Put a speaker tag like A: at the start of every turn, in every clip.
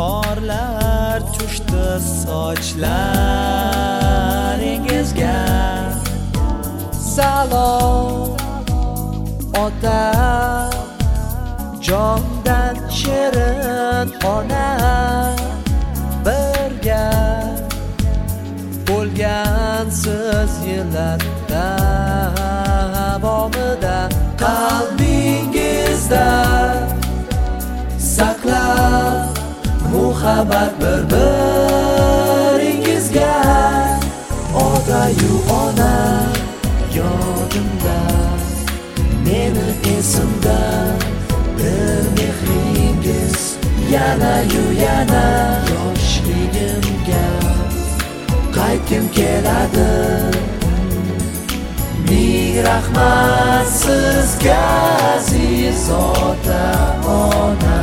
A: qorlar tushdi sochlaringizga. Salom ota, jondan shirin ona, birga bo'lgansiz yillar davomida. Qalbingizda saqlab muhabbat bir-biringizga. Otayu ona yodimda, meni esimda, bir mehringiz yana-yu yana. Yoshligimga qaytgim keladi. Ming rahmat sizga aziz ota ona.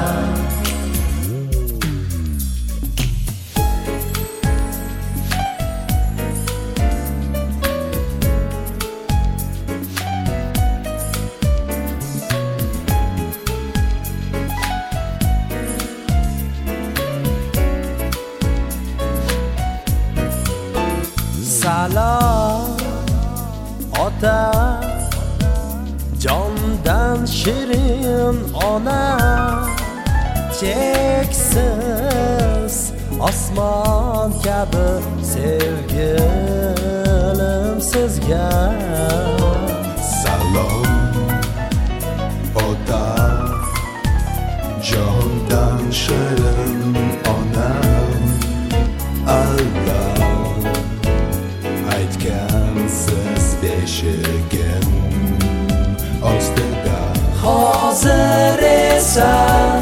A: Salom ota, jondan shirin ona, cheksiz osmon kabi sevgilim sizga.
B: Salom ota, jondan shirin ona, Allah aytgansiz beshigim ostida.
A: Hozir esa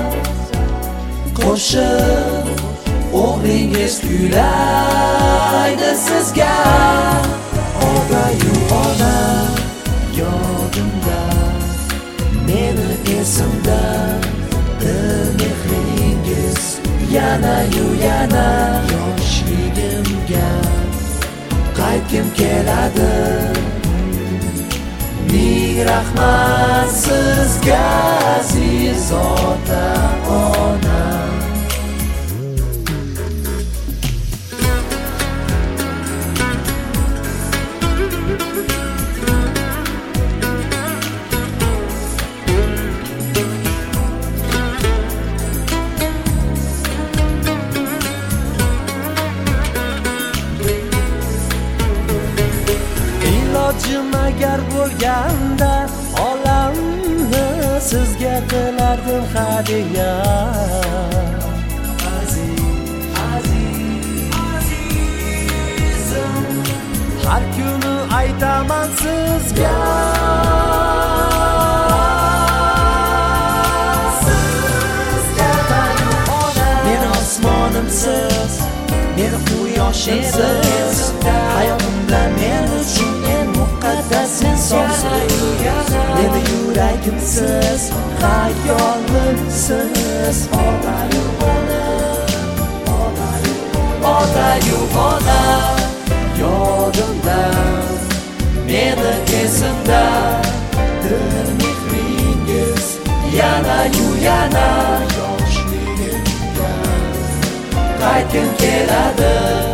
A: qo'shiq o'g'lingiz kuylaydi sizga. Otayu ona yodimda, meni esimda, bir mehringiz yana-yu yana. Yoshligimga qaytgim keladi. Ming rahmat sizga aziz ota ona. Ilojim agar bo'lganda, olamni sizga qilardim hadiya. Azizim, har kuni aytaman sizga. Meni osmonimsiz, meni quyoshimsiz, hayotimda men uchun eng muqaddas insonsiz. Meni yuragimsiz, xayolimsiz. Otayu ona, otayu ona yodimda, meni esimda, bir mehringiz yana-yu yana. Yoshligimga qaytgim keladi.